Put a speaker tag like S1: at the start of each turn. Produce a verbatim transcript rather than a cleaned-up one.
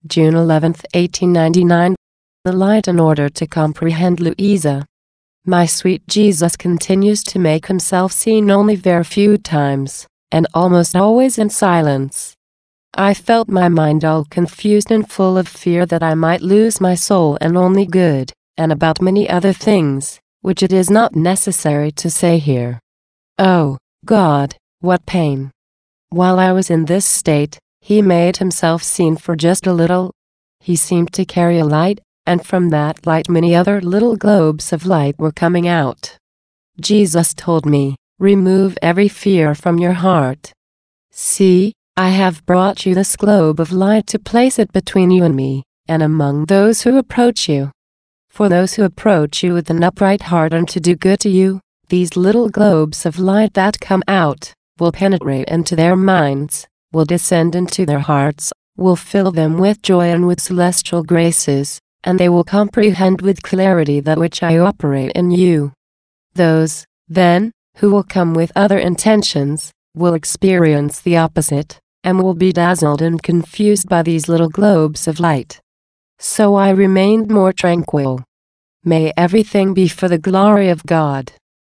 S1: June eleventh, eighteen ninety-nine. The light in order to comprehend Louisa. My sweet Jesus continues to make himself seen only very few times, and almost always in silence. I felt my mind all confused and full of fear that I might lose my soul and only good, and about many other things, which it is not necessary to say here. Oh, God, what pain! While I was in this state, he made himself seen for just a little. He seemed to carry a light, and from that light many other little globes of light were coming out. Jesus told me, "Remove every fear from your heart. See, I have brought you this globe of light to place it between you and me, and among those who approach you. For those who approach you with an upright heart and to do good to you, these little globes of light that come out, will penetrate into their minds, will descend into their hearts, will fill them with joy and with celestial graces, and they will comprehend with clarity that which I operate in you. Those, then, who will come with other intentions, will experience the opposite, and will be dazzled and confused by these little globes of light." So I remained more tranquil. May everything be for the glory of God.